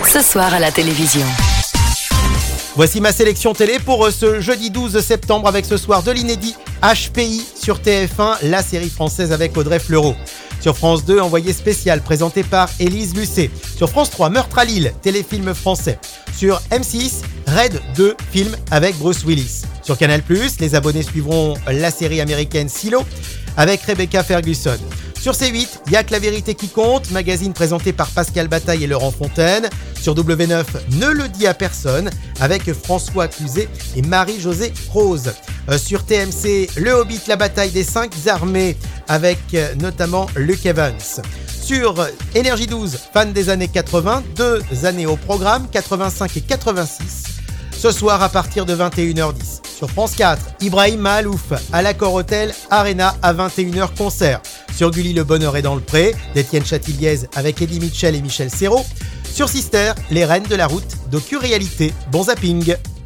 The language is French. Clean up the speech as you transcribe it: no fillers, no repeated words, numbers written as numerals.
ce soir à la télévision. Voici ma sélection télé pour ce jeudi 12 septembre avec ce soir de l'inédit HPI sur TF1, la série française avec Audrey Fleurot. Sur France 2, Envoyé spécial présenté par Élise Lucet. Sur France 3, Meurtre à Lille, téléfilm français. Sur M6, Raid 2, film avec Bruce Willis. Sur Canal+, les abonnés suivront la série américaine Silo avec Rebecca Ferguson. Sur C8, Y'a que la vérité qui compte, magazine présenté par Pascal Bataille et Laurent Fontaine. Sur W9, Ne le dis à personne, avec François Cluzet et Marie-Josée Rose. Sur TMC, Le Hobbit, la bataille des 5 armées, avec notamment Luke Evans. Sur Énergie 12, fan des années 80, 2 années au programme, 85 et 86. Ce soir à partir de 21h10. Sur France 4, Ibrahim Mahalouf à l'Accor Hotel Arena à 21h concert. Sur Gulli, Le Bonheur est dans le pré, d'Étienne Chatiliez avec Eddie Mitchell et Michel Serrault. Sur Sister, Les Reines de la Route, docu-réalité. Bon zapping.